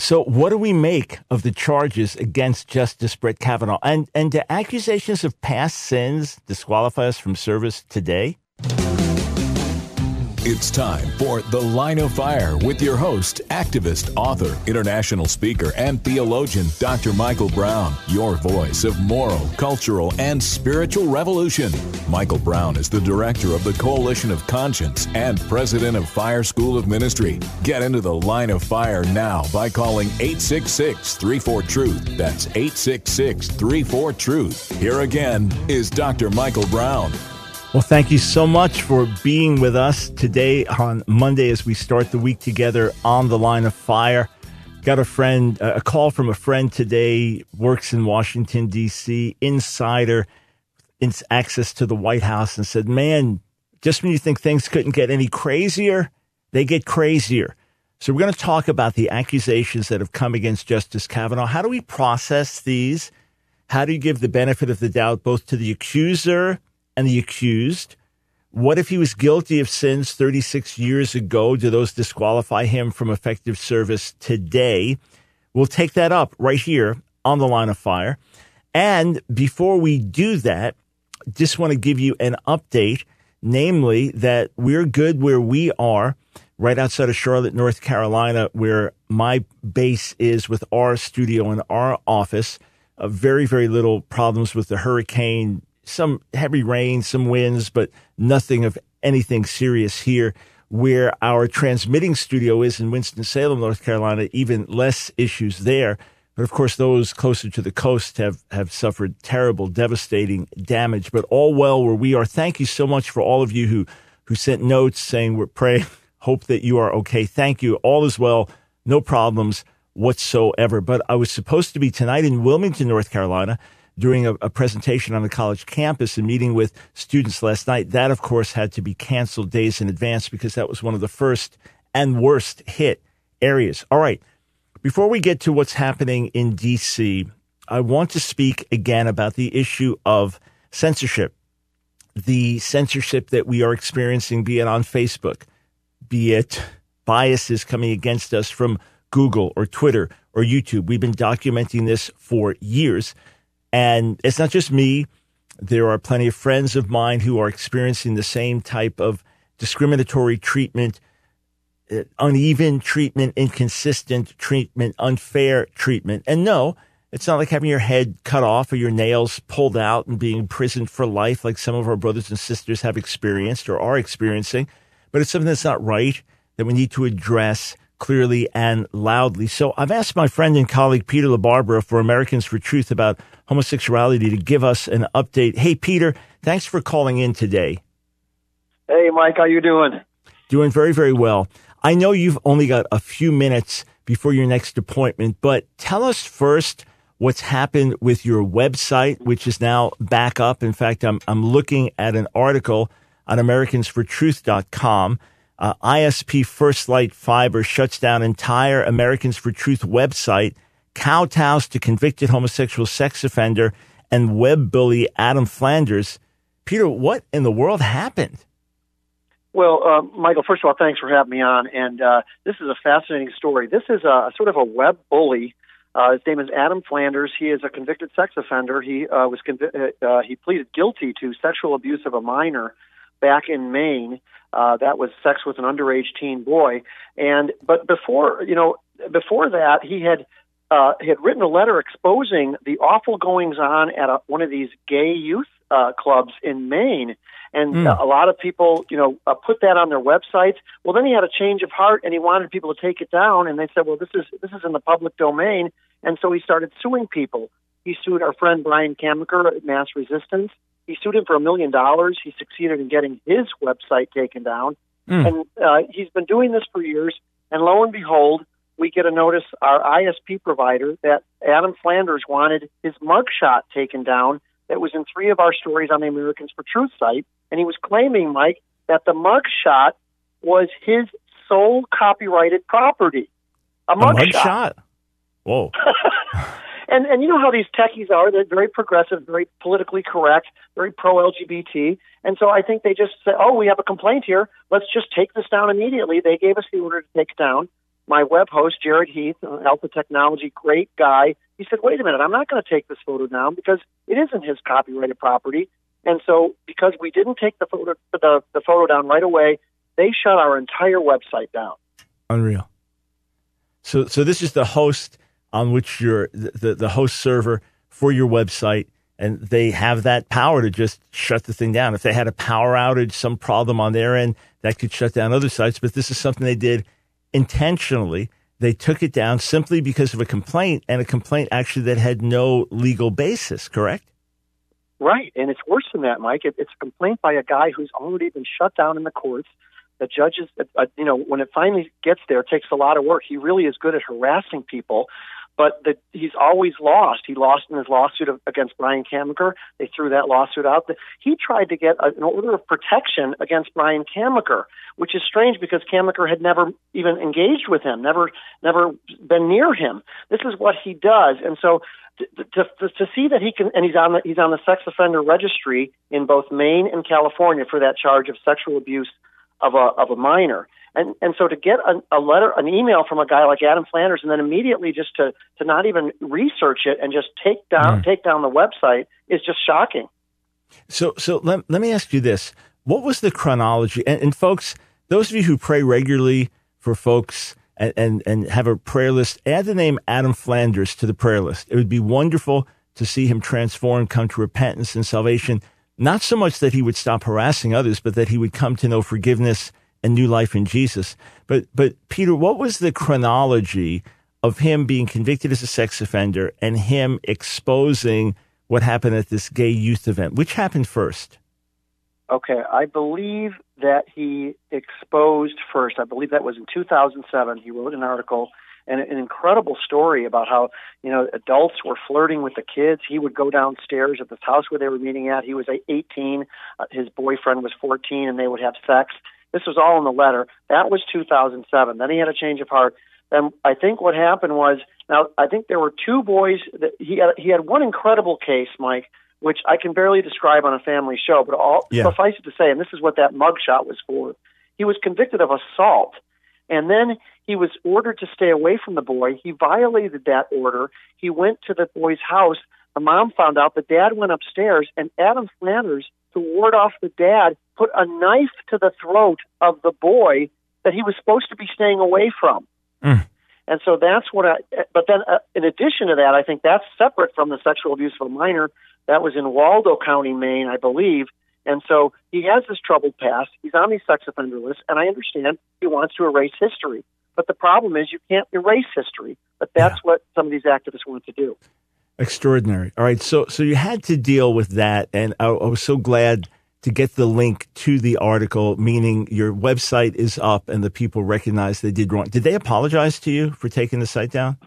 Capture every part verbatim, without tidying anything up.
So what do we make of the charges against Justice Brett Kavanaugh? And, and do accusations of past sins disqualify us from service today? It's time for The Line of Fire with your host, activist, author, international speaker, and theologian, Doctor Michael Brown, your voice of moral, cultural, and spiritual revolution. Michael Brown is the director of the Coalition of Conscience and president of Fire School of Ministry. Get into The Line of Fire now by calling eight six six, three four, truth. That's eight six six, three four, truth. Here again is Doctor Michael Brown. Well, thank you so much for being with us today on Monday as we start the week together on The Line of Fire. Got a friend, a call from a friend today, works in Washington, D C, insider, access to the White House, and said, man, just when you think things couldn't get any crazier, they get crazier. So we're going to talk about the accusations that have come against Justice Kavanaugh. How do we process these? How do you give the benefit of the doubt both to the accuser and the accused? What if he was guilty of sins thirty-six years ago? Do those disqualify him from effective service today? We'll take that up right here on The Line of Fire. And before we do that, just want to give you an update, namely that we're good where we are, right outside of Charlotte, North Carolina, where my base is with our studio and our office. Uh, very, very little problems with the hurricane. Some heavy rain, some winds, but nothing of anything serious here. Where our transmitting studio is in Winston-Salem, North Carolina, even less issues there. But of course, those closer to the coast have, have suffered terrible, devastating damage. But all well where we are. Thank you so much for all of you who, who sent notes saying we're praying, hope that you are okay. Thank you. All is well. No problems whatsoever. But I was supposed to be tonight in Wilmington, North Carolina, during a, a presentation on a college campus and meeting with students last night. That, of course, had to be canceled days in advance because that was one of the first and worst hit areas. All right. Before we get to what's happening in D C, I want to speak again about the issue of censorship. The censorship that we are experiencing, be it on Facebook, be it biases coming against us from Google or Twitter or YouTube. We've been documenting this for years. And it's not just me. There are plenty of friends of mine who are experiencing the same type of discriminatory treatment, uh, uneven treatment, inconsistent treatment, unfair treatment. And no, it's not like having your head cut off or your nails pulled out and being imprisoned for life like some of our brothers and sisters have experienced or are experiencing. But it's something that's not right, that we need to address clearly and loudly. So I've asked my friend and colleague Peter LaBarbera for Americans for Truth about homosexuality to give us an update. Hey, Peter, thanks for calling in today. Hey, Mike, how you doing? Doing very, very well. I know you've only got a few minutes before your next appointment, but tell us first what's happened with your website, which is now back up. In fact, I'm, I'm looking at an article on Americans for Truth dot com. Uh, I S P First Light Fiber shuts down entire Americans for Truth website, kowtows to convicted homosexual sex offender and web bully Adam Flanders. Peter, what in the world happened? Well, uh, Michael, first of all, thanks for having me on. And uh, this is a fascinating story. This is a sort of a web bully. Uh, his name is Adam Flanders. He is a convicted sex offender. He uh, was convi- uh, he pleaded guilty to sexual abuse of a minor back in Maine. Uh, that was sex with an underage teen boy. And but before, you know, before that, he had uh, he had written a letter exposing the awful goings on at a, one of these gay youth uh, clubs in Maine. And mm. uh, a lot of people, you know, uh, put that on their websites. Well, then he had a change of heart, and he wanted people to take it down. And they said, well, this is this is in the public domain. And so he started suing people. He sued our friend Brian Kamaker at Mass Resistance. He sued him for a million dollars. He succeeded in getting his website taken down. Mm. And uh, he's been doing this for years. And lo and behold, we get a notice, our I S P provider, that Adam Flanders wanted his mugshot taken down. That was in three of our stories on the Americans for Truth site. And he was claiming, Mike, that the mugshot was his sole copyrighted property. A mugshot. A mugshot? Whoa. And and you know how these techies are. They're very progressive, very politically correct, very pro-L G B T. And so I think they just said, oh, we have a complaint here. Let's just take this down immediately. They gave us the order to take it down. my web host, Jared Heath, uh, Alpha Technology, great guy, he said, wait a minute, I'm not going to take this photo down because it isn't his copyrighted property. And so because we didn't take the photo, the, the photo down right away, they shut our entire website down. Unreal. So so this is the host on which you're, the, the host server for your website, and they have that power to just shut the thing down. If they had a power outage, some problem on their end, that could shut down other sites. But this is something they did intentionally. They took it down simply because of a complaint, and a complaint actually that had no legal basis, correct? Right, and it's worse than that, Mike. It, it's a complaint by a guy who's already been shut down in the courts. The judges, uh, you know, when it finally gets there, it takes a lot of work. He really is good at harassing people, but the, he's always lost. He lost in his lawsuit of, against Brian Kamaker. They threw that lawsuit out. He tried to get a, an order of protection against Brian Kamaker, which is strange because Kamaker had never even engaged with him, never, never been near him. This is what he does, and so. To, to, to see that he can, and he's on the he's on the sex offender registry in both Maine and California for that charge of sexual abuse of a of a minor, and and so to get a, a letter, an email from a guy like Adam Flanders, and then immediately just to to not even research it and just take down mm. take down the website is just shocking. So so let let me ask you this: what was the chronology? And, and folks, those of you who pray regularly for folks. And, and and have a prayer list, add the name Adam Flanders to the prayer list. It would be wonderful to see him transform, come to repentance and salvation, not so much that he would stop harassing others, but that he would come to know forgiveness and new life in Jesus. But, but Peter, what was the chronology of him being convicted as a sex offender and him exposing what happened at this gay youth event? Which happened first? Okay, I believe that he exposed first. I believe that was in two thousand seven. He wrote an article and an incredible story about how, you know, adults were flirting with the kids. He would go downstairs at this house where they were meeting at. He was eighteen. Uh, his boyfriend was fourteen, and they would have sex. This was all in the letter. That was two thousand seven. Then he had a change of heart. Then I think what happened was, now I think there were two boys. That he had, he had one incredible case, Mike, which I can barely describe on a family show, but all yeah. suffice it to say, and this is what that mugshot was for, he was convicted of assault, and then he was ordered to stay away from the boy. He violated that order. He went to the boy's house. The mom found out. The dad went upstairs, and Adam Flanders, to ward off the dad, put a knife to the throat of the boy that he was supposed to be staying away from. Mm. And so that's what I, but then uh, in addition to that, I think that's separate from the sexual abuse of a minor. That was in Waldo County, Maine, I believe. And so he has this troubled past. He's on these sex offender lists, and I understand he wants to erase history. But the problem is you can't erase history. But that's yeah. what some of these activists want to do. Extraordinary. All right, so so you had to deal with that, and I, I was so glad to get the link to the article, meaning your website is up and the people recognize they did wrong. Did they apologize to you for taking the site down?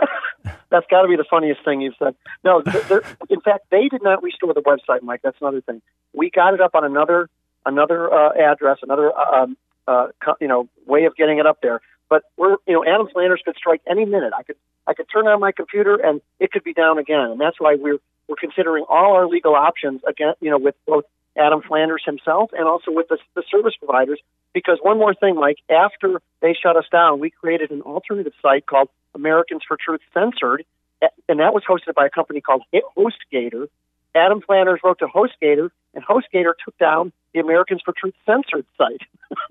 That's got to be the funniest thing you've said. No, in fact, they did not restore the website, Mike. That's another thing. We got it up on another another uh, address, another um, uh, co- you know way of getting it up there. But we're you know Adam Flanders could strike any minute. I could I could turn on my computer and it could be down again. And that's why we're we're considering all our legal options again. You know, with both Adam Flanders himself and also with the, the service providers. Because one more thing, Mike, after they shut us down, we created an alternative site called Americans for Truth Censored, and that was hosted by a company called HostGator. Adam Flanders wrote to HostGator, and HostGator took down the Americans for Truth Censored site.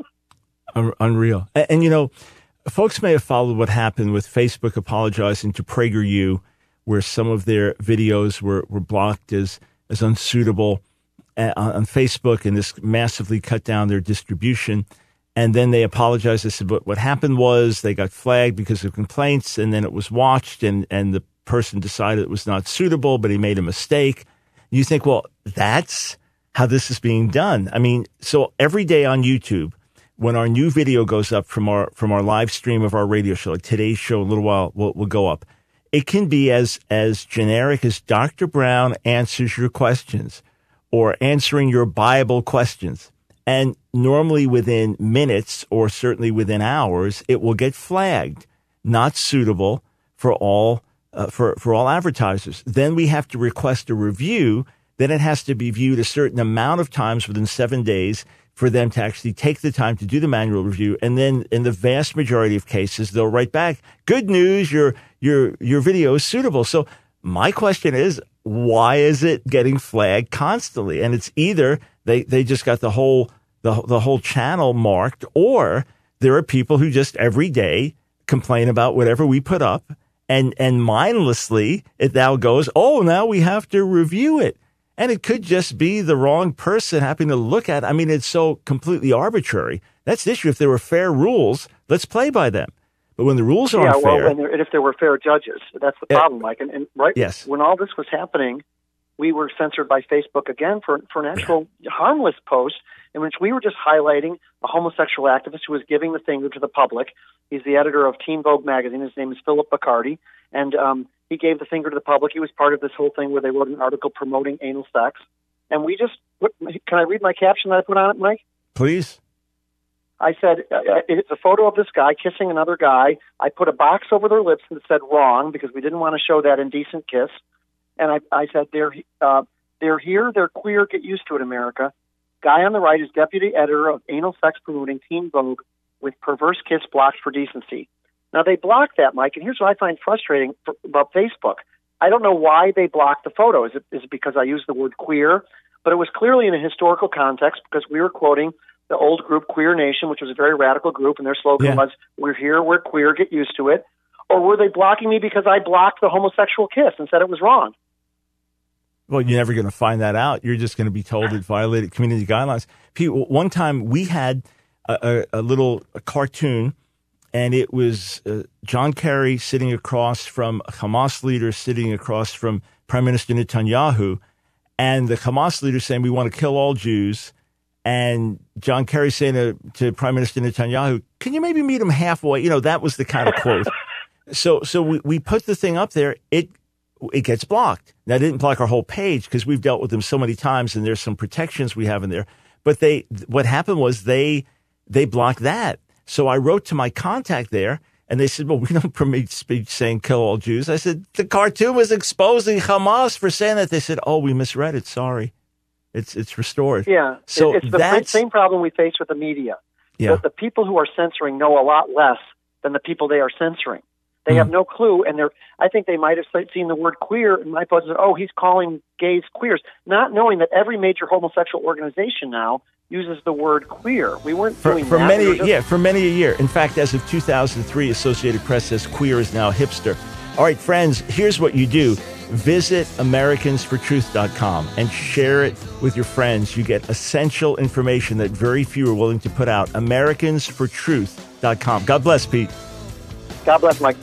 Unreal. And, and, you know, folks may have followed what happened with Facebook apologizing to PragerU, where some of their videos were, were blocked as, as unsuitable on Facebook, and this massively cut down their distribution. And then they apologized. They said, but what happened was they got flagged because of complaints, and then it was watched, and, and the person decided it was not suitable, but he made a mistake. You think, well, that's how this is being done. I mean, so every day on YouTube, when our new video goes up from our from our live stream of our radio show, like today's show, a little while will will go up, it can be as as generic as Doctor Brown answers your questions or answering your Bible questions. And normally within minutes or certainly within hours, it will get flagged, not suitable for all uh, for, for all advertisers. Then we have to request a review. Then it has to be viewed a certain amount of times within seven days for them to actually take the time to do the manual review. And then in the vast majority of cases, they'll write back, good news, your, your, your video is suitable. So my question is, why is it getting flagged constantly? And it's either they, they just got the whole, the, the whole channel marked, or there are people who just every day complain about whatever we put up, and, and mindlessly it now goes, oh, now we have to review it. And it could just be the wrong person having to look at it. I mean, it's so completely arbitrary. That's the issue. If there were fair rules, let's play by them. But when the rules aren't yeah, well, fair, and, there, and if there were fair judges, that's the problem, Mike. And, and right yes. when all this was happening, we were censored by Facebook again for for an actual yeah. harmless post in which we were just highlighting a homosexual activist who was giving the finger to the public. He's the editor of Teen Vogue magazine. His name is Philip Bacardi, and um, he gave the finger to the public. He was part of this whole thing where they wrote an article promoting anal sex, and we just can I read my caption that I put on it, Mike? Please. I said, uh, it's a photo of this guy kissing another guy. I put a box over their lips that said wrong because we didn't want to show that indecent kiss. And I, I said, they're, uh, they're here, they're queer, get used to it, America. Guy on the right is deputy editor of anal sex promoting Teen Vogue with perverse kiss blocked for decency. Now, they blocked that, Mike, and here's what I find frustrating for, about Facebook. I don't know why they blocked the photo. Is it, is it because I used the word queer? But it was clearly in a historical context because we were quoting the old group Queer Nation, which was a very radical group, and their slogan yeah. was, we're here, we're queer, get used to it. Or were they blocking me because I blocked the homosexual kiss and said it was wrong? Well, you're never going to find that out. You're just going to be told it violated community guidelines. One time we had a, a, a little a cartoon, and it was uh, John Kerry sitting across from a Hamas leader sitting across from Prime Minister Netanyahu, and the Hamas leader saying, we want to kill all Jews. And John Kerry saying to, to Prime Minister Netanyahu, can you maybe meet him halfway? You know, that was the kind of quote. So so we, we put the thing up there. It it gets blocked. Now, it didn't block our whole page because we've dealt with them so many times, and there's some protections we have in there. But they what happened was they they blocked that. So I wrote to my contact there, and they said, well, we don't permit speech saying kill all Jews. I said, the cartoon was exposing Hamas for saying that. They said, oh, we misread it. Sorry. It's it's restored. Yeah, so it's the that's, same problem we face with the media. Yeah. The, the people who are censoring know a lot less than the people they are censoring. They mm. have no clue, and they're. I think they might have seen the word queer, and my post is, oh, he's calling gays queers, not knowing that every major homosexual organization now uses the word queer. We weren't for, doing for that. many, we just, yeah, for many a year. In fact, as of two thousand three, Associated Press says queer is now hipster. All right, friends, here's what you do. Visit Americans for Truth dot com and share it with your friends. You get essential information that very few are willing to put out. Americans for Truth dot com. God bless, Pete. God bless, Mike.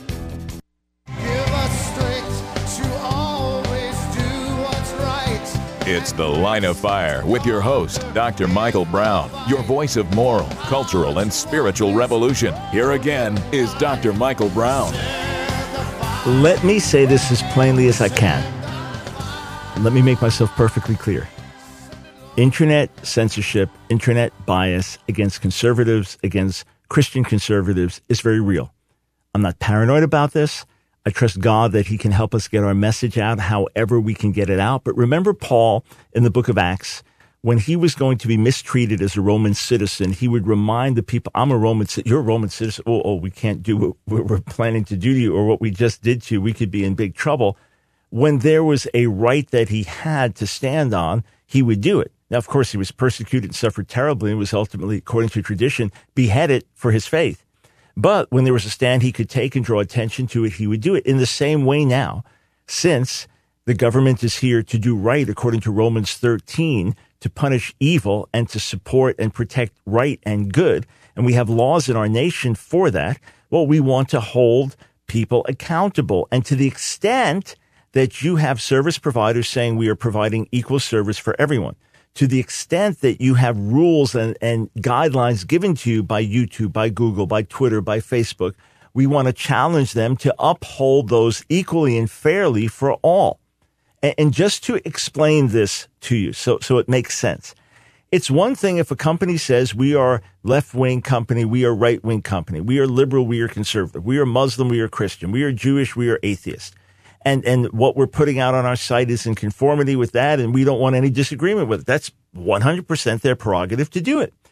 It's The Line of Fire with your host, Doctor Michael Brown, your voice of moral, cultural, and spiritual revolution. Here again is Doctor Michael Brown. Let me say this as plainly as I can. Let me make myself perfectly clear. Internet censorship, internet bias against conservatives, against Christian conservatives is very real. I'm not paranoid about this. I trust God that he can help us get our message out however we can get it out. But remember Paul in the book of Acts, when he was going to be mistreated as a Roman citizen, he would remind the people, I'm a Roman citizen, you're a Roman citizen. Oh, oh, we can't do what we're planning to do to you or what we just did to you. We could be in big trouble. When there was a right that he had to stand on, he would do it. Now, of course, he was persecuted and suffered terribly and was ultimately, according to tradition, beheaded for his faith. But when there was a stand he could take and draw attention to it, he would do it. In the same way now, since the government is here to do right, according to Romans thirteen, to punish evil and to support and protect right and good, and we have laws in our nation for that, well, we want to hold people accountable. And to the extent that you have service providers saying we are providing equal service for everyone, to the extent that you have rules and, and guidelines given to you by YouTube, by Google, by Twitter, by Facebook, we want to challenge them to uphold those equally and fairly for all. And, and just to explain this to you so, so it makes sense. It's one thing if a company says we are left-wing company, we are right-wing company, we are liberal, we are conservative, we are Muslim, we are Christian, we are Jewish, we are atheist. And and what we're putting out on our site is in conformity with that, and we don't want any disagreement with it. That's one hundred percent their prerogative to do it.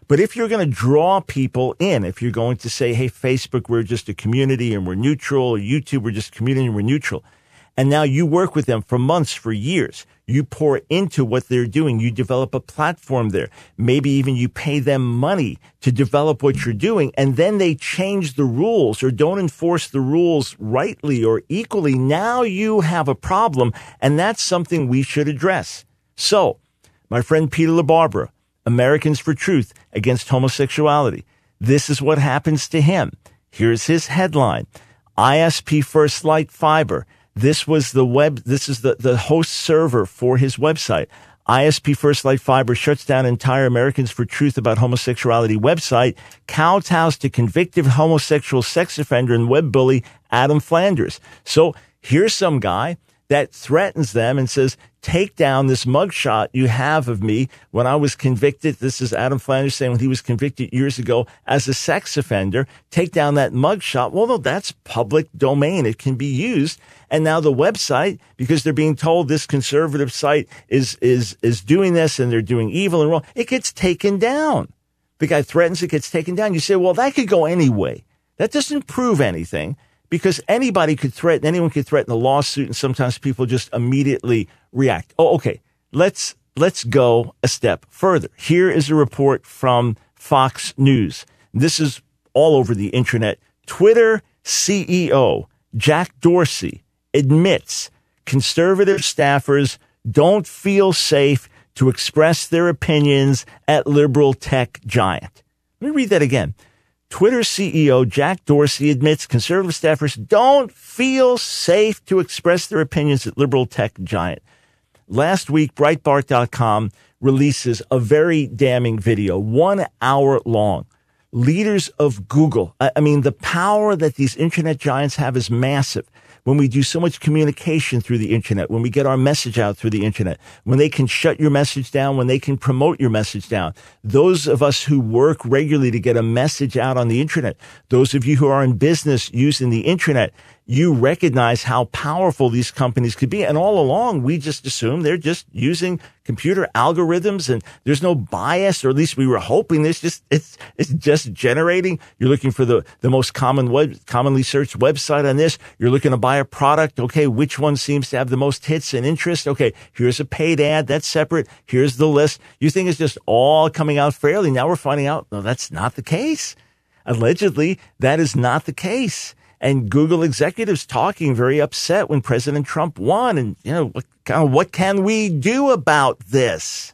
But if you're going to draw people in, if you're going to say, hey, Facebook, we're just a community and we're neutral, or YouTube, we're just a community and we're neutral, and now you work with them for months, for years, you pour into what they're doing, you develop a platform there, maybe even you pay them money to develop what you're doing, and then they change the rules or don't enforce the rules rightly or equally, now you have a problem, and that's something we should address. So, my friend Peter LaBarbera, Americans for Truth Against Homosexuality, this is what happens to him. Here's his headline. I S P First Light Fiber. This was the web, this is the, the host server for his website. I S P First Light Fiber shuts down entire Americans for Truth About Homosexuality website, kowtows to convicted homosexual sex offender and web bully Adam Flanders. So here's some guy that threatens them and says, take down this mugshot you have of me when I was convicted. This is Adam Flanders saying when he was convicted years ago as a sex offender, take down that mugshot. Well, no, that's public domain. It can be used. And now the website, because they're being told this conservative site is, is, is doing this and they're doing evil and wrong, it gets taken down. The guy threatens it gets taken down. You say, well, that could go anyway. That doesn't prove anything. Because anybody could threaten, anyone could threaten a lawsuit, and sometimes people just immediately react. Oh, okay. Let's, let's go a step further. Here is a report from Fox News. This is all over the internet. Twitter C E O Jack Dorsey admits conservative staffers don't feel safe to express their opinions at liberal tech giant. Let me read that again. Twitter C E O Jack Dorsey admits conservative staffers don't feel safe to express their opinions at liberal tech giant. Last week, Breitbart dot com releases a very damning video, one hour long. Leaders of Google. I mean, the power that these internet giants have is massive. When we do so much communication through the internet, when we get our message out through the internet, when they can shut your message down, when they can promote your message down. Those of us who work regularly to get a message out on the internet, those of you who are in business using the internet, you recognize how powerful these companies could be. And all along, we just assume they're just using computer algorithms and there's no bias, or at least we were hoping this just, it's, it's just generating. You're looking for the, the most common web, commonly searched website on this. You're looking to buy a product. Okay. Which one seems to have the most hits and interest? Okay. Here's a paid ad. That's separate. Here's the list. You think it's just all coming out fairly. Now we're finding out, no, that's not the case. Allegedly, that is not the case. And Google executives talking very upset when President Trump won. And, you know, what, kind of, what can we do about this?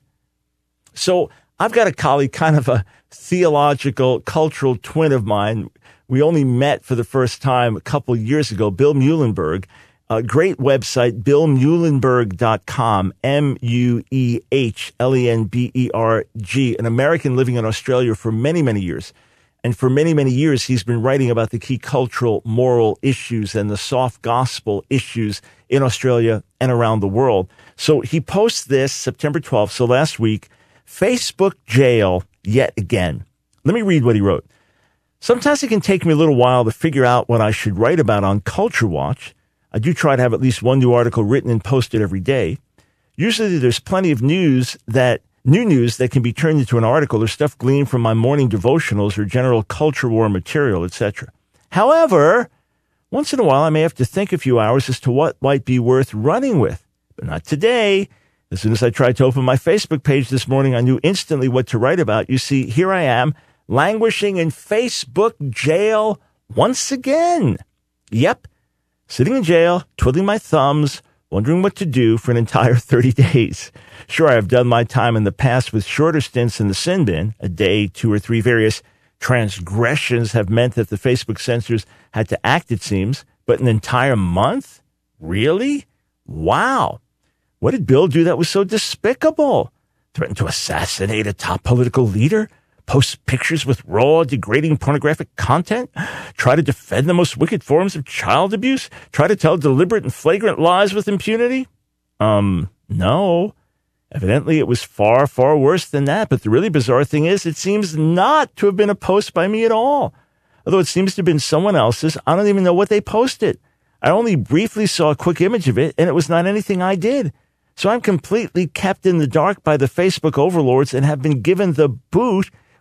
So I've got a colleague, kind of a theological, cultural twin of mine. We only met for the first time a couple of years ago, Bill Muehlenberg. A great website, bill muehlenberg dot com, M U E H L E N B E R G, an American living in Australia for many, many years. And for many, many years, he's been writing about the key cultural, moral issues and the soft gospel issues in Australia and around the world. So he posts this September twelfth, so last week, Facebook jail yet again. Let me read what he wrote. Sometimes it can take me a little while to figure out what I should write about on Culture Watch. I do try to have at least one new article written and posted every day. Usually there's plenty of news that New news that can be turned into an article or stuff gleaned from my morning devotionals or general culture war material, et cetera. However, once in a while I may have to think a few hours as to what might be worth running with. But not today. As soon as I tried to open my Facebook page this morning, I knew instantly what to write about. You see, here I am, languishing in Facebook jail once again. Yep, sitting in jail, twiddling my thumbs, wondering what to do for an entire thirty days. Sure, I have done my time in the past with shorter stints in the sin bin, a day, two or three various transgressions have meant that the Facebook censors had to act, it seems, but an entire month? Really? Wow. What did Bill do that was so despicable? Threaten to assassinate a top political leader? Post pictures with raw, degrading pornographic content? Try to defend the most wicked forms of child abuse? Try to tell deliberate and flagrant lies with impunity? Um, no. Evidently, it was far, far worse than that. But the really bizarre thing is, it seems not to have been a post by me at all. Although it seems to have been someone else's, I don't even know what they posted. I only briefly saw a quick image of it, and it was not anything I did. So I'm completely kept in the dark by the Facebook overlords and have been given the boot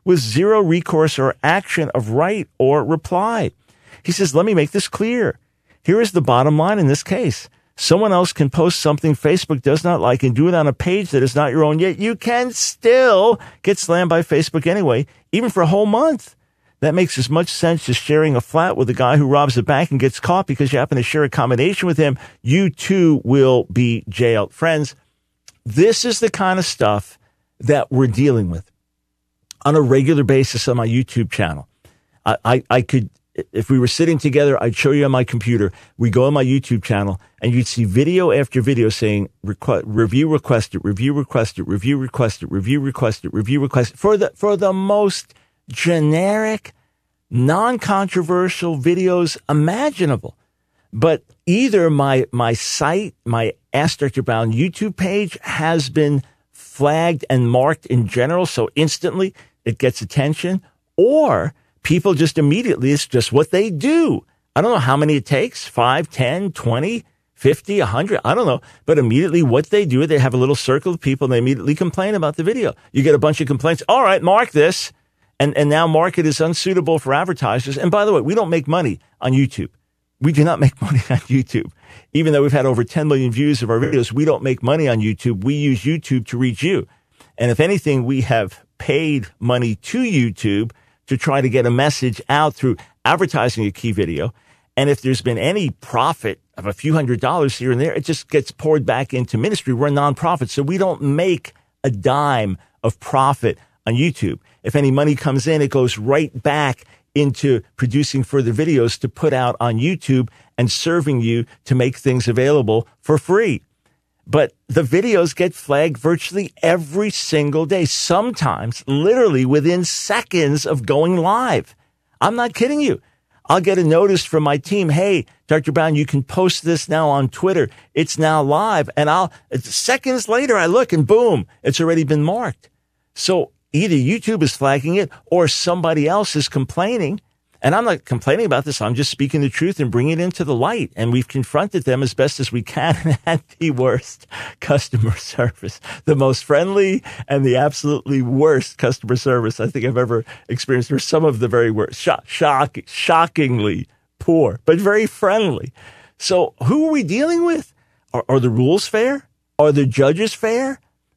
with zero recourse or action of write or reply. He says, let me make this clear. Here is the bottom line in this case. Someone else can post something Facebook does not like and do it on a page that is not your own, yet you can still get slammed by Facebook anyway, even for a whole month. That makes as much sense as sharing a flat with a guy who robs a bank and gets caught because you happen to share accommodation with him. You too will be jailed. Friends, this is the kind of stuff that we're dealing with on a regular basis on my YouTube channel. I, I, I could... If we were sitting together, I'd show you on my computer. We go on my YouTube channel and you'd see video after video saying requ- review requested, review requested, review requested, review requested, review requested for the, for the most generic, non-controversial videos imaginable. But either my, my site, my Ask Doctor Brown YouTube page has been flagged and marked in general. So instantly it gets attention, or people just immediately, it's just what they do. I don't know how many it takes, five, ten, twenty, fifty, a hundred, I don't know. But immediately what they do, they have a little circle of people and they immediately complain about the video. You get a bunch of complaints. All right, mark this. And, and now mark it as unsuitable for advertisers. And by the way, we don't make money on YouTube. We do not make money on YouTube. Even though we've had over ten million views of our videos, we don't make money on YouTube. We use YouTube to reach you. And if anything, we have paid money to YouTube to try to get a message out through advertising a key video. And if there's been any profit of a few hundred dollars here and there, it just gets poured back into ministry. We're a nonprofit, so we don't make a dime of profit on YouTube. If any money comes in, it goes right back into producing further videos to put out on YouTube and serving you to make things available for free. But the videos get flagged virtually every single day, sometimes literally within seconds of going live. I'm not kidding you. I'll get a notice from my team. Hey, Doctor Brown, you can post this now on Twitter. It's now live. And I'll seconds later, I look and boom, it's already been marked. So either YouTube is flagging it or somebody else is complaining. And I'm not complaining about this. I'm just speaking the truth and bringing it into the light. And we've confronted them as best as we can and had the worst customer service, the most friendly and the absolutely worst customer service I think I've ever experienced. Or some of the very worst, shock, shock, shockingly poor, but very friendly. So who are we dealing with? Are, are the rules fair? Are the judges fair?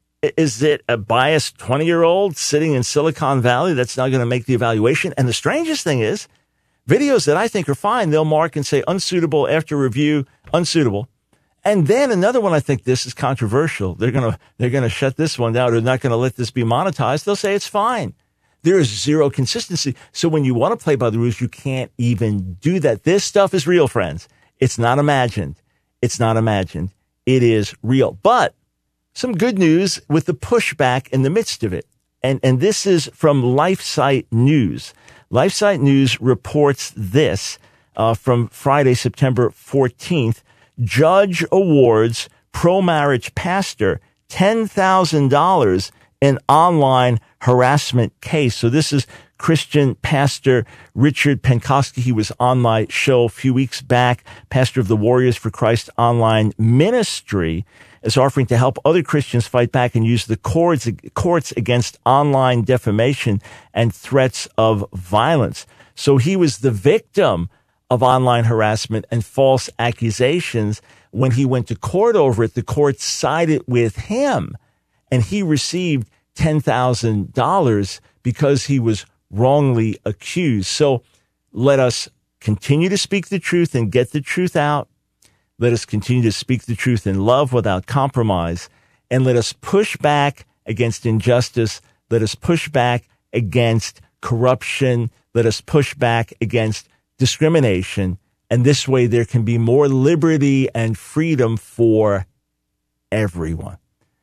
Is it a biased twenty-year-old sitting in Silicon Valley that's not going to make the evaluation? And the strangest thing is, videos that I think are fine, they'll mark and say unsuitable after review, unsuitable. And then another one, I think this is controversial. They're going to, they're going to shut this one down. They're not going to let this be monetized. They'll say it's fine. There is zero consistency. So when you want to play by the rules, you can't even do that. This stuff is real, friends. It's not imagined. It's not imagined. It is real. But some good news with the pushback in the midst of it. And, and this is from LifeSite News. LifeSite News reports this uh, from Friday, September fourteenth. Judge awards pro-marriage pastor ten thousand dollars in online harassment case. So this is Christian pastor Richard Penkoski. He was on my show a few weeks back, pastor of the Warriors for Christ online ministry, is offering to help other Christians fight back and use the courts, courts against online defamation and threats of violence. So he was the victim of online harassment and false accusations. When he went to court over it, the court sided with him, and he received ten thousand dollars because he was wrongly accused. So let us continue to speak the truth and get the truth out. Let us continue to speak the truth in love without compromise. And let us push back against injustice. Let us push back against corruption. Let us push back against discrimination. And this way there can be more liberty and freedom for everyone.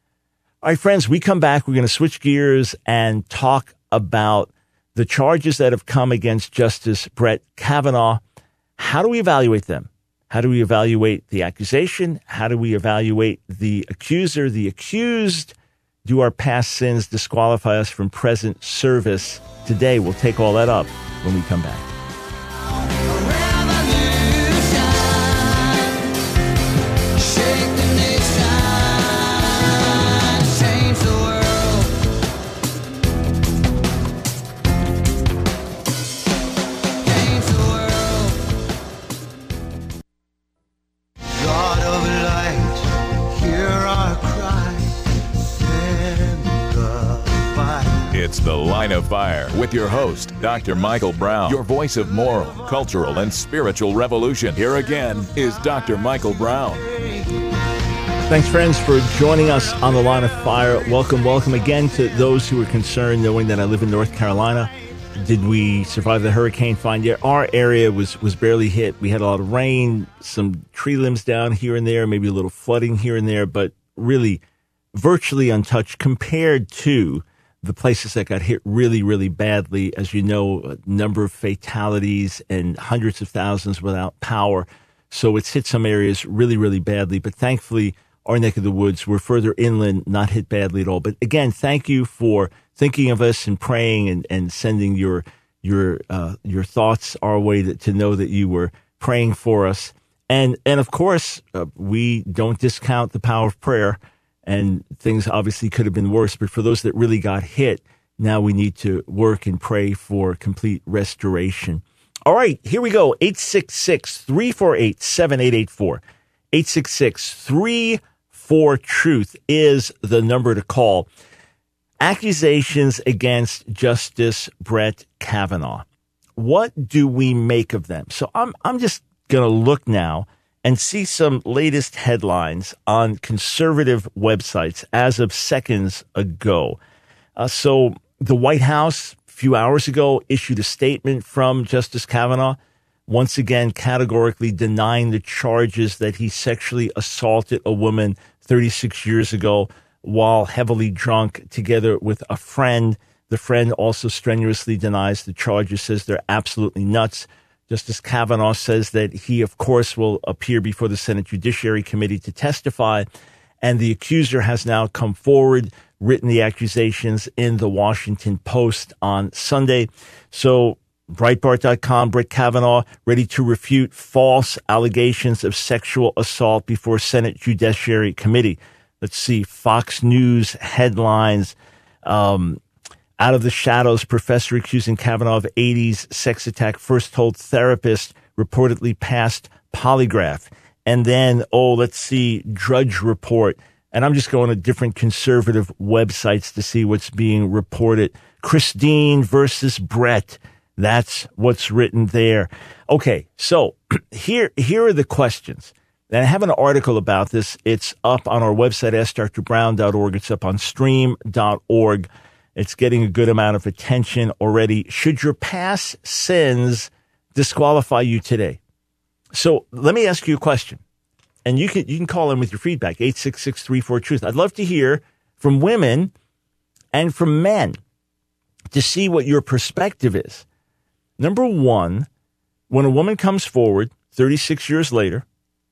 All right, friends, we come back. We're going to switch gears and talk about the charges that have come against Justice Brett Kavanaugh. How do we evaluate them? How do we evaluate the accusation? How do we evaluate the accuser, the accused? Do our past sins disqualify us from present service today? We'll take all that up when we come back. It's The Line of Fire with your host, Doctor Michael Brown, your voice of moral, cultural, and spiritual revolution. Here again is Doctor Michael Brown. Thanks, friends, for joining us on The Line of Fire. Welcome, welcome again to those who are concerned, knowing that I live in North Carolina. Did we survive the hurricane? Fine. Yeah, our area was, was barely hit. We had a lot of rain, some tree limbs down here and there, maybe a little flooding here and there, but really virtually untouched compared to the places that got hit really, really badly. As you know, a number of fatalities and hundreds of thousands without power. So it's hit some areas really, really badly. But thankfully, our neck of the woods, we're further inland, not hit badly at all. But again, thank you for thinking of us and praying and, and sending your your uh, your thoughts our way to, to know that you were praying for us. And and of course, uh, we don't discount the power of prayer. And things obviously could have been worse. But for those that really got hit, now we need to work and pray for complete restoration. All right, here we go. eight six six, three four eight, seven eight eight four. eight six six, three four, truth is the number to call. Accusations against Justice Brett Kavanaugh. What do we make of them? So I'm I'm just going to look now and see some latest headlines on conservative websites as of seconds ago. Uh, so the White House a few hours ago issued a statement from Justice Kavanaugh, once again categorically denying the charges that he sexually assaulted a woman thirty-six years ago while heavily drunk together with a friend. The friend also strenuously denies the charges, says they're absolutely nuts. Justice Kavanaugh says that he, of course, will appear before the Senate Judiciary Committee to testify. And the accuser has now come forward, written the accusations in the Washington Post on Sunday. So Breitbart dot com, Brett Kavanaugh ready to refute false allegations of sexual assault before Senate Judiciary Committee. Let's see, Fox News headlines. Um, out of the shadows, professor accusing Kavanaugh of eighties sex attack first told therapist reportedly passed polygraph. And then, oh, let's see, Drudge Report. And I'm just going to different conservative websites to see what's being reported. Christine versus Brett. That's what's written there. Okay, so here, here are the questions. And I have an article about this. It's up on our website, ask dr brown dot org. It's up on stream dot org. It's getting a good amount of attention already. Should your past sins disqualify you today? So let me ask you a question. And you can you can call in with your feedback, eight six six, three four, truth. I'd love to hear from women and from men to see what your perspective is. Number one, when a woman comes forward thirty-six years later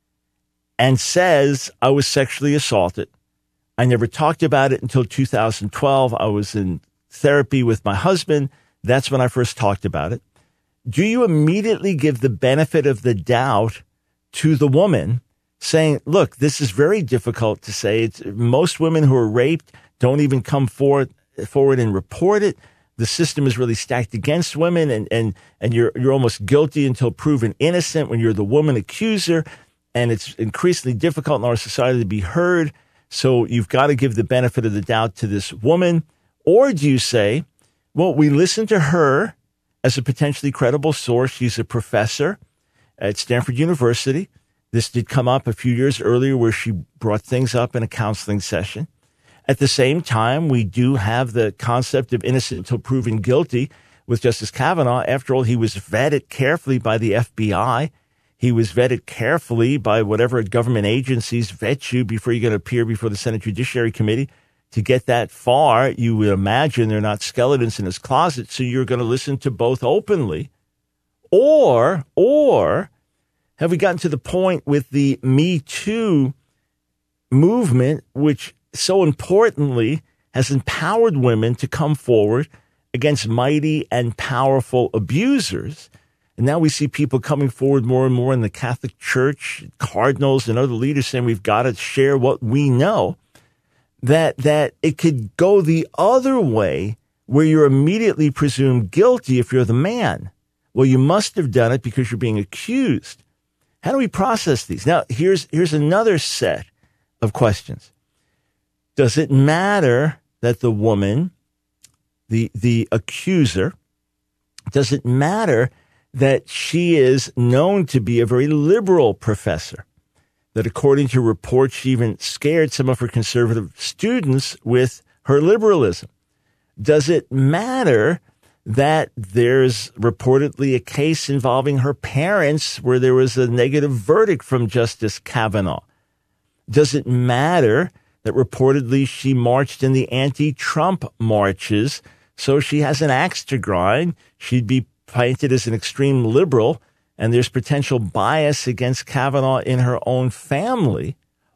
and says, I was sexually assaulted, I never talked about it until two thousand twelve. I was in therapy with my husband. That's when I first talked about it. Do you immediately give the benefit of the doubt to the woman, saying, look, this is very difficult to say. It's, most women who are raped don't even come forward, forward and report it. The system is really stacked against women, and, and, and you're, you're almost guilty until proven innocent when you're the woman accuser. And it's increasingly difficult in our society to be heard. So you've got to give the benefit of the doubt to this woman. Or do you say, well, we listened to her as a potentially credible source. She's a professor at Stanford University. This did come up a few years earlier where she brought things up in a counseling session. At the same time, we do have the concept of innocent until proven guilty with Justice Kavanaugh. After all, he was vetted carefully by the F B I. He was vetted carefully by whatever government agencies vet you before you're going to appear before the Senate Judiciary Committee. To get that far, you would imagine they're not skeletons in his closet, so you're going to listen to both openly. Or, or have we gotten to the point with the Me Too movement, which so importantly has empowered women to come forward against mighty and powerful abusers? And now we see people coming forward more and more in the Catholic Church, cardinals and other leaders saying we've got to share what we know, that that it could go the other way where you're immediately presumed guilty if you're the man. Well, you must have done it because you're being accused. How do we process these? Now, here's here's another set of questions. Does it matter that the woman the the accuser? Does it matter that she is known to be a very liberal professor? That according to reports, she even scared some of her conservative students with her liberalism. Does it matter that there's reportedly a case involving her parents where there was a negative verdict from Justice Kavanaugh? Does it matter that reportedly she marched in the anti-Trump marches, so she has an axe to grind? She'd be painted as an extreme liberal, and there's potential bias against Kavanaugh in her own family?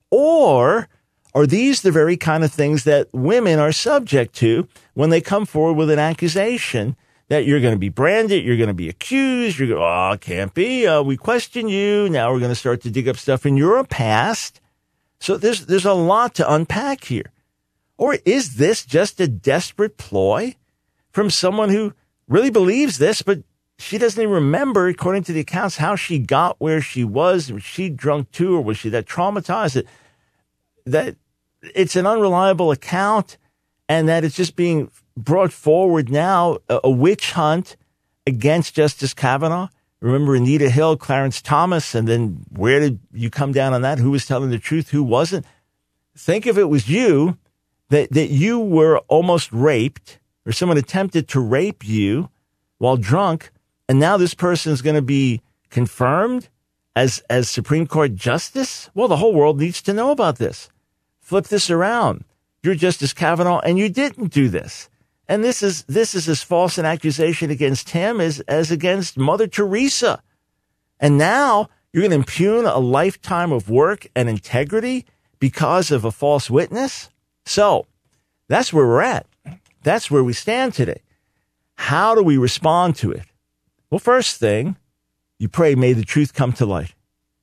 Or are these the very kind of things that women are subject to when they come forward with an accusation that you're going to be branded, you're going to be accused, you're going, oh, it can't be, uh, we question you, now we're going to start to dig up stuff in your past. So there's there's a lot to unpack here. Or is this just a desperate ploy from someone who really believes this, but she doesn't even remember, according to the accounts, how she got where she was? Was she drunk too, or was she that traumatized that, that it's an unreliable account, and that it's just being brought forward now, a, a witch hunt against Justice Kavanaugh? Remember Anita Hill, Clarence Thomas, and then where did you come down on that? Who was telling the truth? Who wasn't? Think if it was you, that, that you were almost raped, or someone attempted to rape you while drunk, and now this person is going to be confirmed as, as Supreme Court Justice? Well, the whole world needs to know about this. Flip this around. You're Justice Kavanaugh, and you didn't do this. And this is this is as false an accusation against him as, as against Mother Teresa. And now you're going to impugn a lifetime of work and integrity because of a false witness? So that's where we're at. That's where we stand today. How do we respond to it? Well, first thing, you pray, may the truth come to light.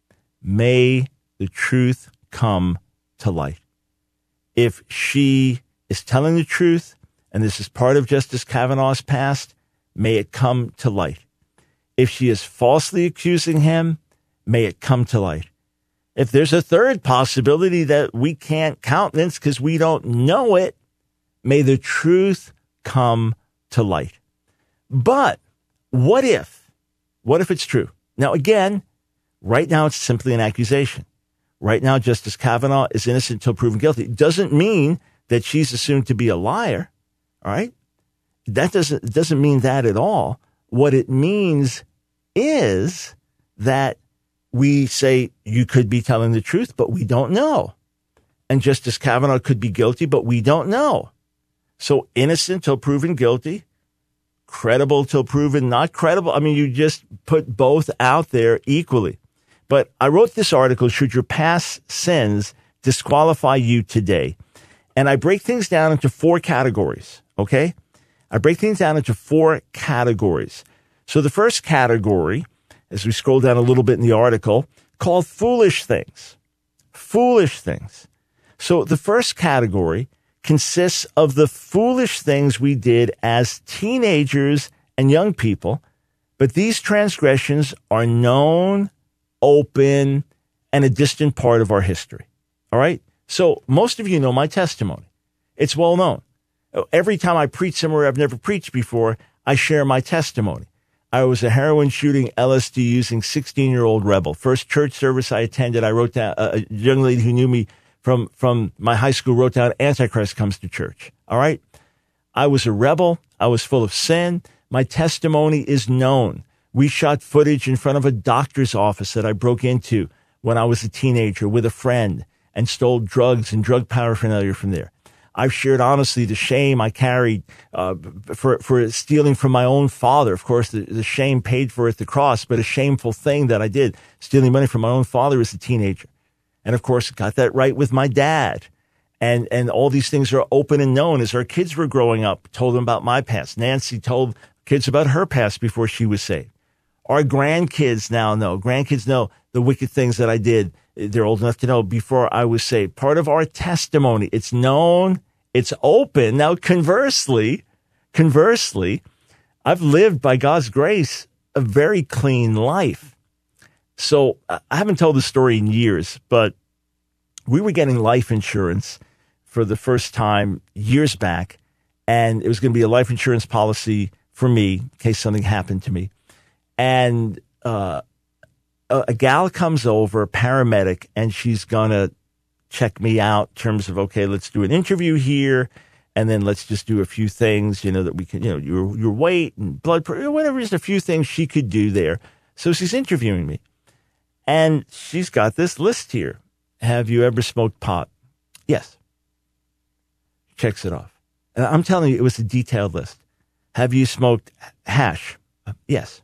May the truth come to light. If she is telling the truth, and this is part of Justice Kavanaugh's past, may it come to light. If she is falsely accusing him, may it come to light. If there's a third possibility that we can't countenance because we don't know it, may the truth come to light. But what if? What if it's true? Now, again, right now it's simply an accusation. Right now, Justice Kavanaugh is innocent until proven guilty. It doesn't mean that she's assumed to be a liar. All right. That doesn't, it doesn't mean that at all. What it means is that we say you could be telling the truth, but we don't know. And Justice Kavanaugh could be guilty, but we don't know. So innocent till proven guilty, credible till proven not credible. I mean, you just put both out there equally. But I wrote this article, Should Your Past Sins Disqualify You Today? And I break things down into four categories. Okay. I break things down into four categories. So the first category, as we scroll down a little bit in the article, called foolish things. Foolish things. So the first category consists of the foolish things we did as teenagers and young people, but these transgressions are known, open, and a distant part of our history. All right? So most of you know my testimony. It's well known. Every time I preach somewhere I've never preached before, I share my testimony. I was a heroin shooting, L S D using sixteen-year-old rebel. First church service I attended, I wrote down, a young lady who knew me from, from my high school wrote down, Antichrist comes to church. All right? I was a rebel. I was full of sin. My testimony is known. We shot footage in front of a doctor's office that I broke into when I was a teenager with a friend and stole drugs and drug paraphernalia from there. I've shared honestly the shame I carried uh, for for stealing from my own father. Of course, the, the shame paid for at the cross, but a shameful thing that I did, stealing money from my own father as a teenager. And of course, got that right with my dad. And and all these things are open and known. As our kids were growing up, told them about my past. Nancy told kids about her past before she was saved. Our grandkids now know. Grandkids know the wicked things that I did. They're old enough to know before I was saved. Part of our testimony. It's known. It's open. Now, conversely, conversely, I've lived by God's grace a very clean life. So I haven't told the story in years, but we were getting life insurance for the first time years back. and it was going to be a life insurance policy for me in case something happened to me. And uh, a, a gal comes over, a paramedic, and she's going to check me out in terms of, okay, let's do an interview here, and then let's just do a few things, you know, that we can, you know, your your weight and blood pressure, whatever, just a few things she could do there. So she's interviewing me, and she's got this list here. Have you ever smoked pot? Yes. Checks it off. And I'm telling you, it was a detailed list. Have you smoked hash? Uh, yes.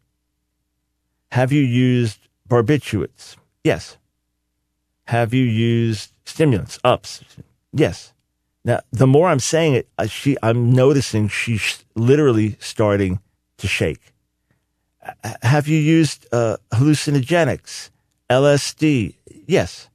Have you used barbiturates? Yes. Have you used stimulants? Ups? Yes. Now, the more I'm saying it, uh, she, I'm noticing she's literally starting to shake. Uh, have you used uh, hallucinogenics? L S D? Yes.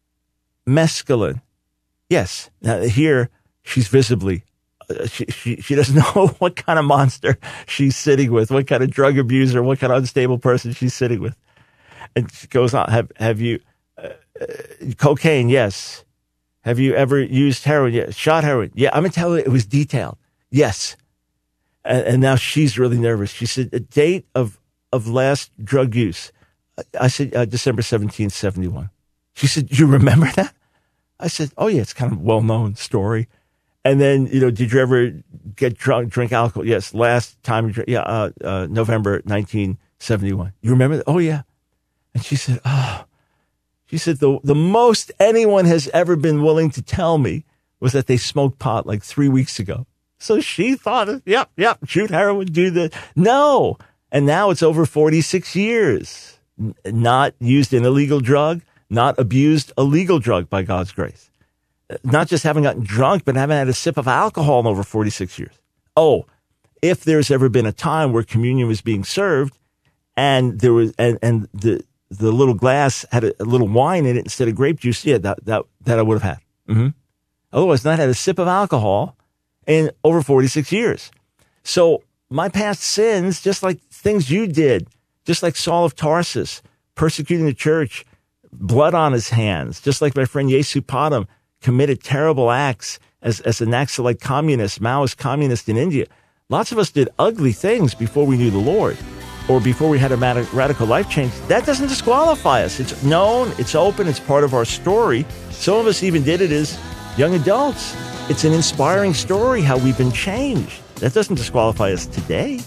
Mescaline? Yes. Now, here, she's visibly, uh, she, she, she doesn't know what kind of monster she's sitting with, what kind of drug abuser, what kind of unstable person she's sitting with. And she goes on, have, have you, uh, uh, cocaine? Yes. Have you ever used heroin? Yeah. Shot heroin? Yeah. I'm going to tell you, it was detailed. Yes. And, and now she's really nervous. She said, a date of, of last drug use. I said, uh, December seventeenth, seventy-one. She said, you remember that? I said, oh yeah, it's kind of a well-known story. And then, you know, did you ever get drunk, drink alcohol? Yes. Last time you drank, yeah, uh, uh, November nineteen seventy-one. You remember that? Oh yeah. And she said, oh, she said, the, the most anyone has ever been willing to tell me was that they smoked pot like three weeks ago. So she thought, yep, yep, shoot heroin, do the, no. And now it's over forty-six years. N- not used an illegal drug, not abused a legal drug by God's grace. Not just having gotten drunk, but haven't had a sip of alcohol in over forty-six years. Oh, if there's ever been a time where communion was being served and there was, and, and the, the little glass had a, a little wine in it instead of grape juice, yeah, that, that, that I would have had. Mm-hmm. Otherwise, not had a sip of alcohol in over forty-six years. So my past sins, just like things you did, just like Saul of Tarsus, persecuting the church, blood on his hands, just like my friend Yesu Padam committed terrible acts as, as a Naxalite communist, Maoist communist in India. Lots of us did ugly things before we knew the Lord or before we had a radical life change. That doesn't disqualify us. It's known, it's open, it's part of our story. Some of us even did it as young adults. It's an inspiring story how we've been changed. That doesn't disqualify us today.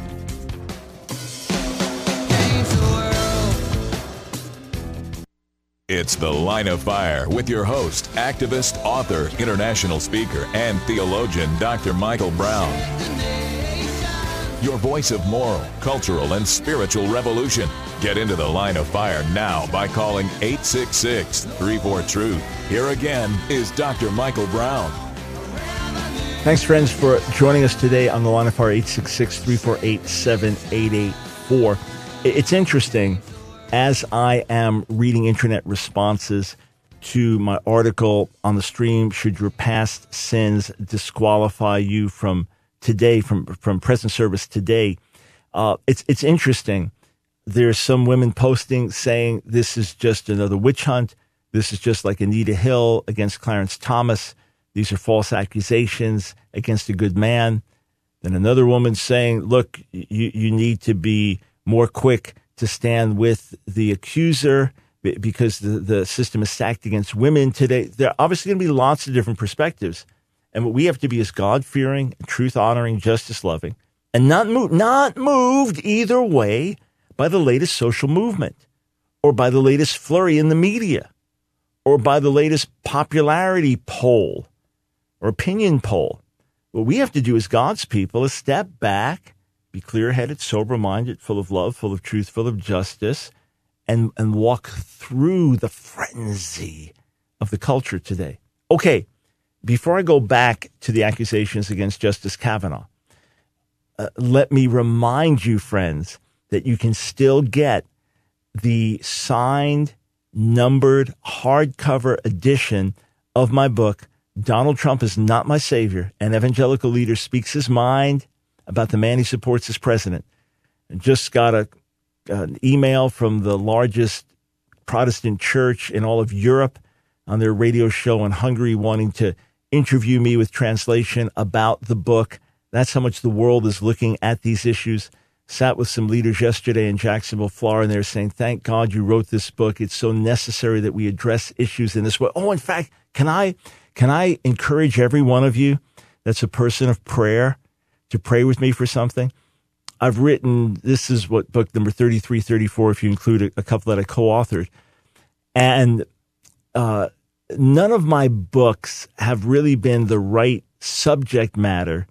It's The Line of Fire with your host, activist, author, international speaker, and theologian, Doctor Michael Brown. Your voice of moral, cultural, and spiritual revolution. Get into The Line of Fire now by calling eight six six, three four, truth. Here again is Doctor Michael Brown. Thanks, friends, for joining us today on The Line of Fire, eight six six, three four eight, seven eight eight four. It's interesting. As I am reading internet responses to my article on the stream, should your past sins disqualify you from today, from from present service today? Uh, it's it's interesting. There's some women posting saying this is just another witch hunt. This is just like Anita Hill against Clarence Thomas. These are false accusations against a good man. Then another woman saying, look, you, you need to be more quick to stand with the accuser because the, the system is stacked against women today. There are obviously going to be lots of different perspectives. And what we have to be is God-fearing, truth-honoring, justice-loving, and not, move, not moved either way by the latest social movement or by the latest flurry in the media or by the latest popularity poll or opinion poll. What we have to do as God's people is step back, be clear-headed, sober-minded, full of love, full of truth, full of justice, and, and walk through the frenzy of the culture today. Okay, before I go back to the accusations against Justice Kavanaugh, uh, let me remind you, friends, that you can still get the signed, numbered, hardcover edition of my book, Donald Trump is Not My Savior. An Evangelical Leader Speaks His Mind about the man he supports as president. And just got a, an email from the largest Protestant church in all of Europe on their radio show in Hungary wanting to interview me with translation about the book. That's how much the world is looking at these issues. Sat with some leaders yesterday in Jacksonville, Florida, and they're saying, thank God you wrote this book. It's so necessary that we address issues in this way. Oh, in fact, can I, can I encourage every one of you that's a person of prayer to pray with me for something? I've written, this is what book number thirty-three, thirty-four, if you include a, a couple that I co-authored. And uh, none of my books have really been the right subject matter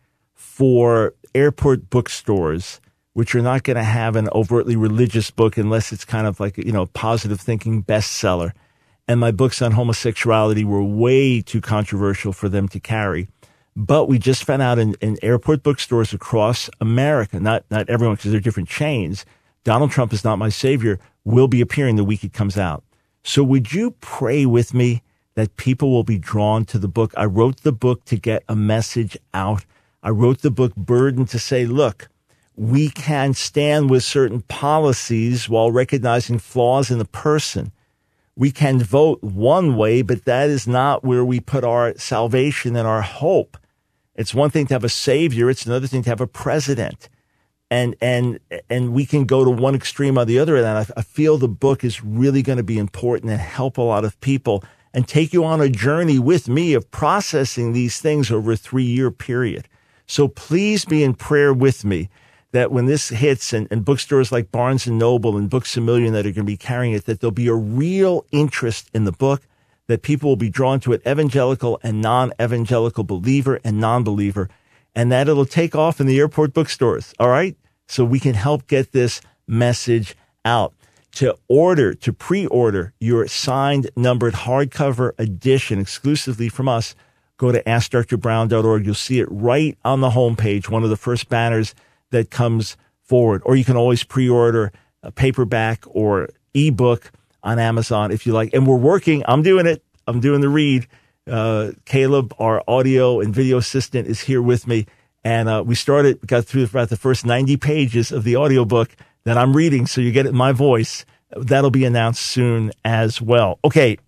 for airport bookstores, which are not going to have an overtly religious book unless it's kind of like, you know, positive thinking bestseller. And my books on homosexuality were way too controversial for them to carry. But we just found out in, in airport bookstores across America, not, not everyone because they're different chains, Donald Trump is Not My Savior will be appearing the week it comes out. So would you pray with me that people will be drawn to the book? I wrote the book to get a message out. I wrote the book burdened to say, look, we can stand with certain policies while recognizing flaws in the person. We can vote one way, but that is not where we put our salvation and our hope. It's one thing to have a savior. It's another thing to have a president. And, and, and we can go to one extreme or the other. And I, I feel the book is really going to be important and help a lot of people and take you on a journey with me of processing these things over a three year period. So please be in prayer with me that when this hits and, and bookstores like Barnes and Noble and Books A Million that are going to be carrying it, that there'll be a real interest in the book, that people will be drawn to it, evangelical and non-evangelical, believer and non-believer, and that it'll take off in the airport bookstores, all right? So we can help get this message out. To order, to pre-order your signed, numbered hardcover edition exclusively from us, go to ask dr brown dot org. You'll see it right on the homepage, one of the first banners that comes forward. Or you can always pre-order a paperback or ebook on Amazon if you like. And we're working. I'm doing it. I'm doing the read. Uh, Caleb, our audio and video assistant, is here with me. And uh, we started, got through about the first ninety pages of the audiobook that I'm reading. So you get it in my voice. That'll be announced soon as well. Okay.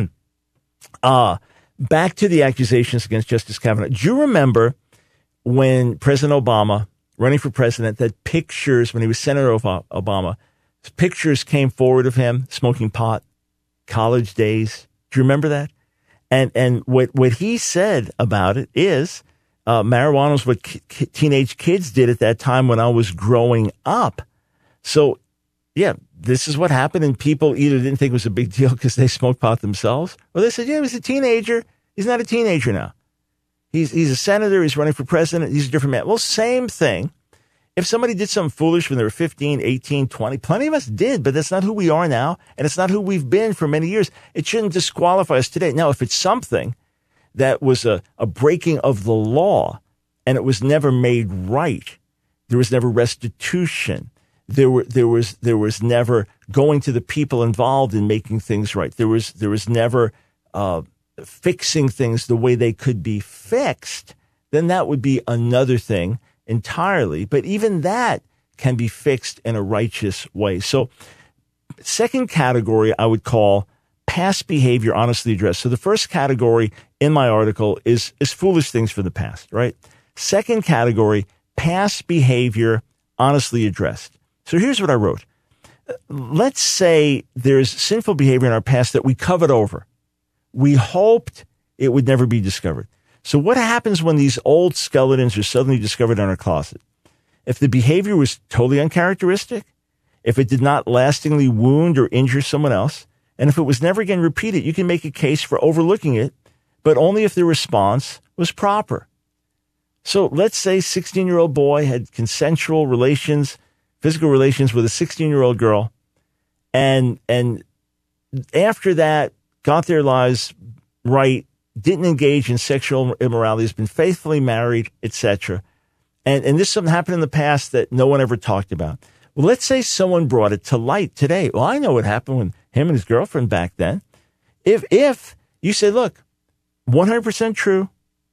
uh, back to the accusations against Justice Kavanaugh. Do you remember when President Obama, running for president, that pictures, when he was Senator Obama, pictures came forward of him smoking pot, college days. Do you remember that? And and what, what he said about it is uh, marijuana was what ki- teenage kids did at that time when I was growing up. So, yeah, this is what happened. And people either didn't think it was a big deal because they smoked pot themselves, or they said, yeah, he was a teenager. He's not a teenager now. He's he's a senator. He's running for president. He's a different man. Well, same thing. If somebody did something foolish when they were fifteen, eighteen, twenty, plenty of us did, but that's not who we are now, and it's not who we've been for many years. It shouldn't disqualify us today. Now, if it's something that was a, a breaking of the law and it was never made right, there was never restitution, there were there was there was never going to the people involved in making things right. There was there was never uh, fixing things the way they could be fixed, then that would be another thing entirely. But even that can be fixed in a righteous way. So second category I would call past behavior honestly addressed. So the first category in my article is, is foolish things from the past, right? Second category, past behavior honestly addressed. So here's what I wrote. Let's say there's sinful behavior in our past that we covered over. We hoped it would never be discovered. So what happens when these old skeletons are suddenly discovered in our closet? If the behavior was totally uncharacteristic, if it did not lastingly wound or injure someone else, and if it was never again repeated, you can make a case for overlooking it, but only if the response was proper. So let's say sixteen-year-old boy had consensual relations, physical relations with a sixteen-year-old girl, and and after that got their lives right, didn't engage in sexual immorality, has been faithfully married, et cetera. And, and this something happened in the past that no one ever talked about. Well, let's say someone brought it to light today. Well, I know what happened with him and his girlfriend back then. If, if you say, look, one hundred percent true,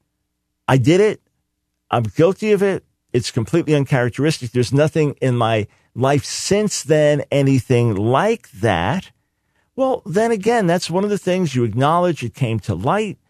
I did it, I'm guilty of it, it's completely uncharacteristic, there's nothing in my life since then, anything like that, well, then again, that's one of the things you acknowledge, it came to light.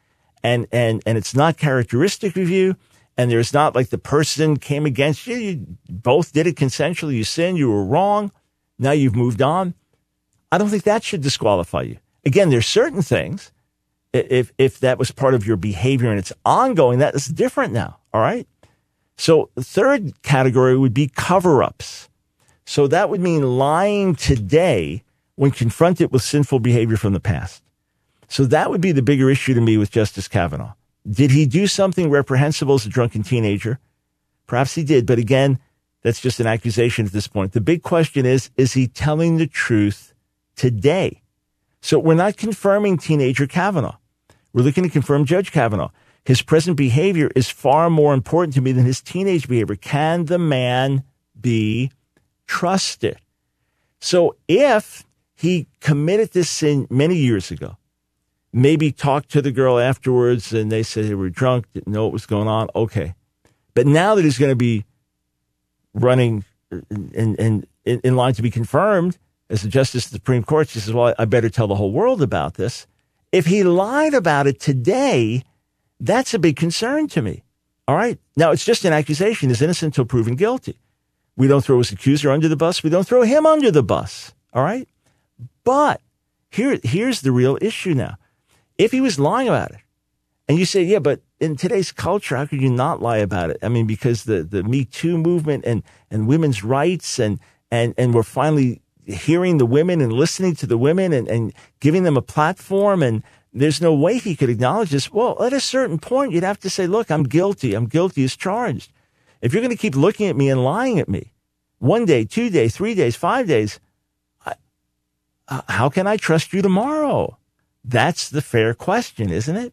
and, and, and it's not characteristic of you, and there's not like the person came against you, you both did it consensually, you sinned, you were wrong, now you've moved on. I don't think that should disqualify you. Again, there's certain things, if if that was part of your behavior and it's ongoing, that is different now, all right? So the third category would be cover-ups. So that would mean lying today when confronted with sinful behavior from the past. So that would be the bigger issue to me with Justice Kavanaugh. Did he do something reprehensible as a drunken teenager? Perhaps he did, but again, that's just an accusation at this point. The big question is, is he telling the truth today? So we're not confirming teenager Kavanaugh. We're looking to confirm Judge Kavanaugh. His present behavior is far more important to me than his teenage behavior. Can the man be trusted? So if he committed this sin many years ago, maybe talked to the girl afterwards and they said they were drunk, didn't know what was going on, okay. But now that he's going to be running in, in, in line to be confirmed as a justice of the Supreme Court, she says, well, I better tell the whole world about this. If he lied about it today, that's a big concern to me. All right. Now, it's just an accusation. He's innocent until proven guilty. We don't throw his accuser under the bus. We don't throw him under the bus. All right. But here, here's the real issue now. If he was lying about it, and you say, yeah, but in today's culture, how could you not lie about it? I mean, because the, the Me Too movement and, and women's rights, and, and, and we're finally hearing the women and listening to the women and, and giving them a platform, and there's no way he could acknowledge this. Well, at a certain point, you'd have to say, look, I'm guilty. I'm guilty as charged. If you're going to keep looking at me and lying at me one day, two days, three days, five days, I, uh, how can I trust you tomorrow? That's the fair question, isn't it?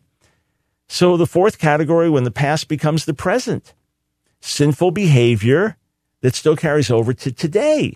So the fourth category, when the past becomes the present, sinful behavior that still carries over to today.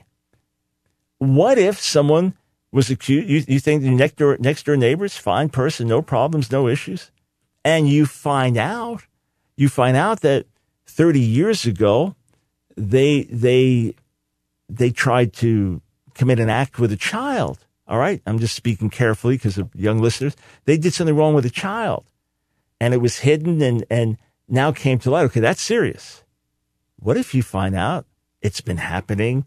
What if someone was accused, you, you think the next door, next door neighbor's fine person, no problems, no issues, and you find out, you find out that thirty years ago, they, they, they tried to commit an act with a child. All right. I'm just speaking carefully because of young listeners. They did something wrong with a child and it was hidden and, and now came to light. Okay. That's serious. What if you find out it's been happening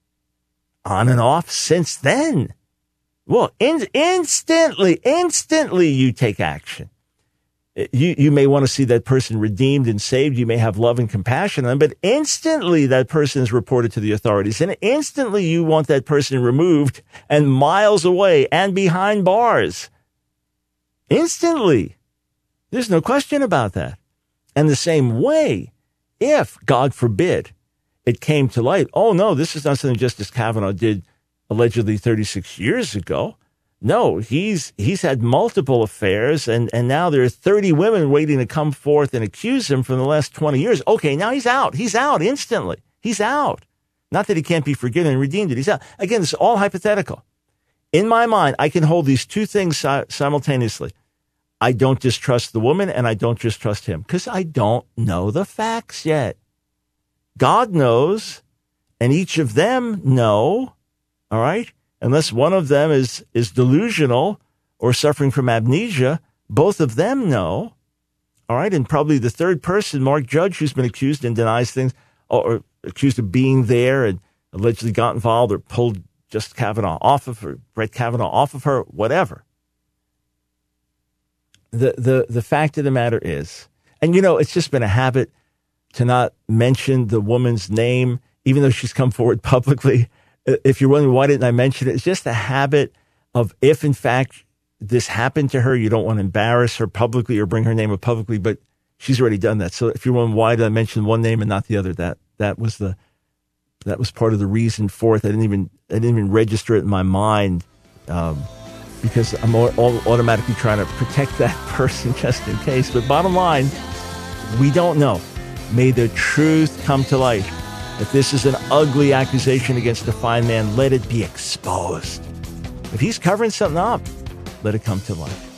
on and off since then? Well, in, instantly, instantly you take action. You, you may want to see that person redeemed and saved. You may have love and compassion on them, but instantly that person is reported to the authorities, and instantly you want that person removed and miles away and behind bars. Instantly. There's no question about that. And the same way, if, God forbid, it came to light, oh no, this is not something Justice Kavanaugh did allegedly thirty-six years ago. No, he's he's had multiple affairs, and, and now there are thirty women waiting to come forth and accuse him from the last twenty years. Okay, now he's out. He's out instantly. He's out. Not that he can't be forgiven and redeemed. He's out. Again, this is all hypothetical. In my mind, I can hold these two things si- simultaneously. I don't distrust the woman, and I don't distrust him, because I don't know the facts yet. God knows, and each of them know, all right? Unless one of them is, is delusional or suffering from amnesia, both of them know, all right? And probably the third person, Mark Judge, who's been accused and denies things, or accused of being there and allegedly got involved or pulled just Kavanaugh off of her, Brett Kavanaugh off of her, whatever. The, the, the fact of the matter is, and you know, it's just been a habit to not mention the woman's name, even though she's come forward publicly. If you're wondering why didn't I mention it, it's just a habit of, if in fact this happened to her, you don't want to embarrass her publicly or bring her name up publicly, but she's already done that. So if you're wondering why did I mention one name and not the other, that that was the that was part of the reason for it. I didn't even I didn't even register it in my mind um, because I'm all, all automatically trying to protect that person just in case. But bottom line, we don't know. May the truth come to light. If this is an ugly accusation against a fine man, let it be exposed. If he's covering something up, let it come to light.